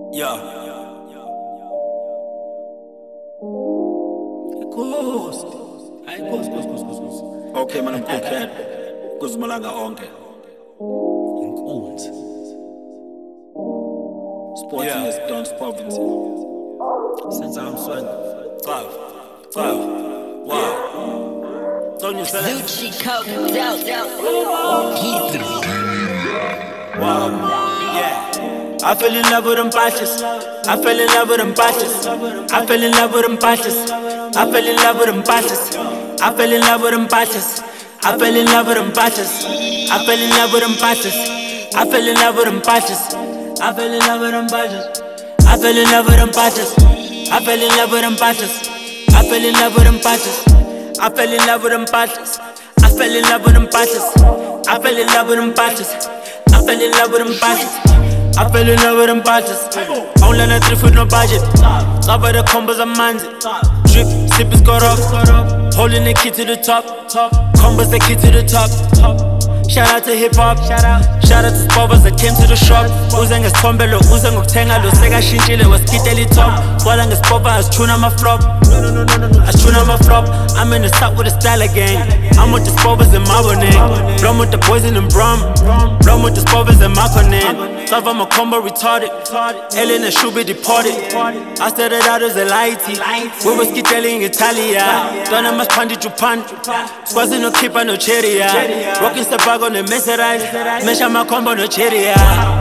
Yeah. Ghost. Hayi ghost. Okay man, ngikukhetha. Kuzimalanga onke. Inkunzi. Sporting is Don's province. Since I'm son. Five. Wow. Don't you sell it? Gucci coat, down. Wow. Yeah. I fell in love with them patches. I fell in love with them patches. I fell in love with them patches. I fell in love with them patches. I fell in love with them patches. I fell in love with them patches. I fell in love with them patches. I fell in love with them patches. I fell in love with them patches. I fell in love with them patches. I fell in love with them patches. I fell in love with them patches. I fell in love with them patches. I fell in love with them patches. I fell in love with them patches. I fell in love with them patches. I fell in love with them patches. Only on a trip with no budget. Cover the combos of manzi. Drip, sip is got up. Holding the key to the top. Combos the key to the top. Shout out to hip hop. Shout out to Spobas that came to the shop. Uze ngespombelo, uze ngokuthenga lo seka shintshile waskiteli top. Swala ngespoba asituna my flop. Asituna my flop. I'm in the south with the style again. I'm with the Spobas in my name. Blum with the boys in them brum. Blum with the Spobas in my name. Love I'm a combo retarded. Ellen and should be deported. I said that out as a lighty. We was skiteli in Italia. Donna must pandi Japan. Squazi no keeper no cherry. Rockin' step back on the messerise. Mesha my combo no cherry.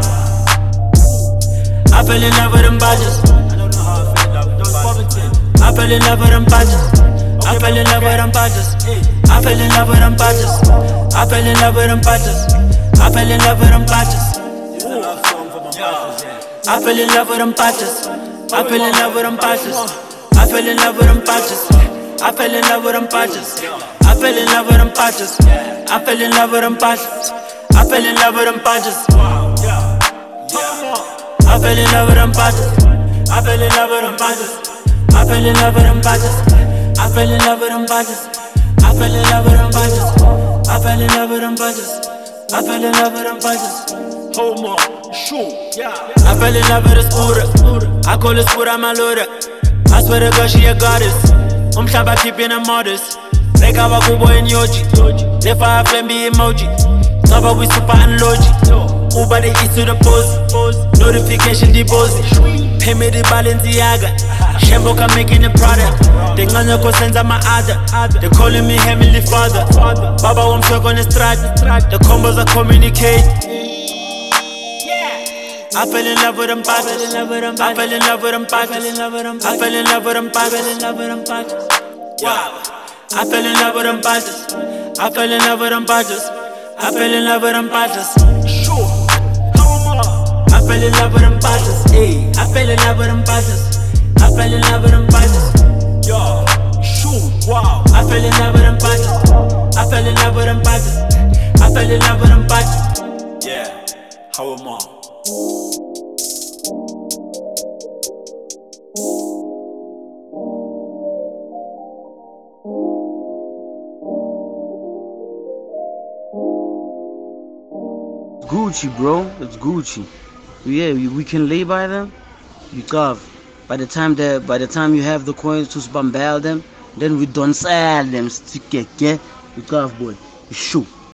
I fell in love with them badges. I fell in love with them badges. I fell in love with them badges. I fell in love with them badges. I fell in love with them badges. I fell in love with them badges. I fell in love with them patches. I fell in love with them patches. I fell in love with them patches. I fell in love with them patches. I fell in love with them patches. I fell in love with them patches. I fell in love with them patches. I fell in love with them patches. I fell in love with them patches. I fell in love with them patches. I fell in love with them patches. I fell in love with them patches. I fell in love with them patches. I fell in love with them patches. Homo, shoot, yeah. I fell in love with a scooter. I call a scooter my loader. I swear to God she a goddess. Umhlaba keeping her modest. Reka wakubo in yoji. The fire flame be emoji. Cover with super and logi. Uber the east to the post. Notification deposit. Pay me the Balenciaga. Shembo can making a product. They nganya ko senza my other. They calling me Heavenly Father. Baba wamshock on the strat. The combos are communicate. I fell in love with them patches. I fell in love with them patches. I fell in love with them patches. Wow. I fell in love with them patches. I fell in love with them patches. I fell in love with them patches. Sure. I fell in love with them patches. I fell in love with them patches. I fell in love with them patches. Yo. Sure. Wow. I fell in love with them patches. I fell in love with them patches. I fell in love with them patches. Yeah. How am I? Gucci, bro. It's Gucci. Yeah, we can lay by them. You carve. By the time you have the coins to spambal them, then we don't sell them. You carve, boy. You shoot.